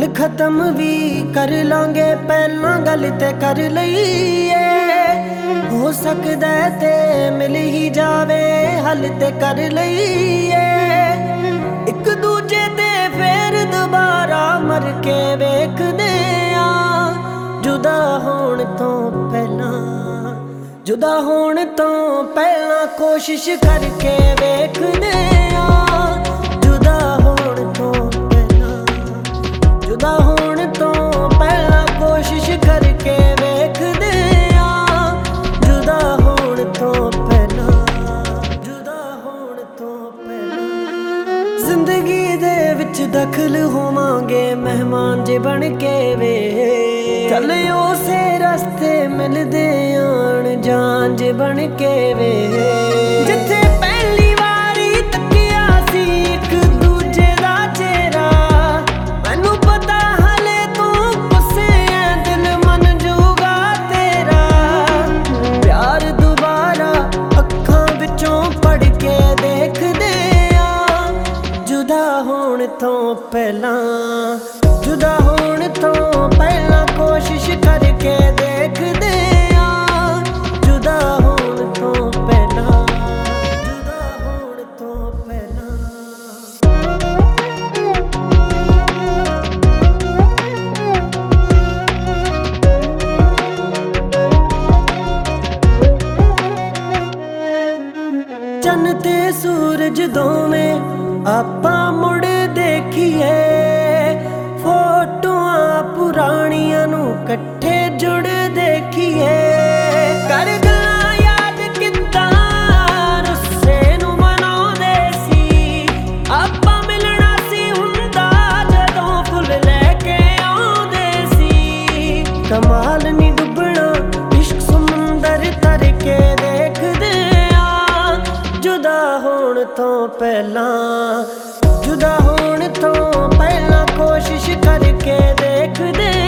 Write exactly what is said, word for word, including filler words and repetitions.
गल खत्म भी कर लांगे पहला गल ते कर लईए। हो सकदा ते मिल ही जावे हल ते कर लईए। एक दूजे ते फिर दोबारा मर के वेखदे आ। जुदा होण तो पहला जुदा होण तो पहला कोशिश करके वेखदे आ। जुदा होण तो पहला जुदा होण तो पहला कोशिश करके वेखदे आ। जुदा होण तो पहला जुदा होण तो पहला जिंदगी दे विच दखल होवांगे मेहमान जे बन के वे। चल उसे रस्ते मिलदे आण जान जे बन के वे। जिथे पहली वारी तकिया सी एक दूजे दा चेहरा मैनू पता हले तू गुस्से है दिल मन जूगा तेरा। प्यार दोबारा अखां विचों पढ़ के देखदे आ। जुदा होण तो पहला जुदा होण तो पहला कोशिश करके देखदे आ। जुदा होण तो पहला जुदा होण तो पहला चन्न ते सूरज दोवें आपां मुड़ देखिए। फोटोआं पुराणियां नू कट्ठे जुड़ देखिए। कर गल्लां याद किद्दां रुस्से नू मनाउंदे सी। आपां मिलना सी हुंदा जदों फुल लैके आउंदे सी। कमाल नी डुबना इश्क समुंदर तर के देखदे आ। जुदा होण तो पहला जुदा होण तो पहला कोशिश करके देखदे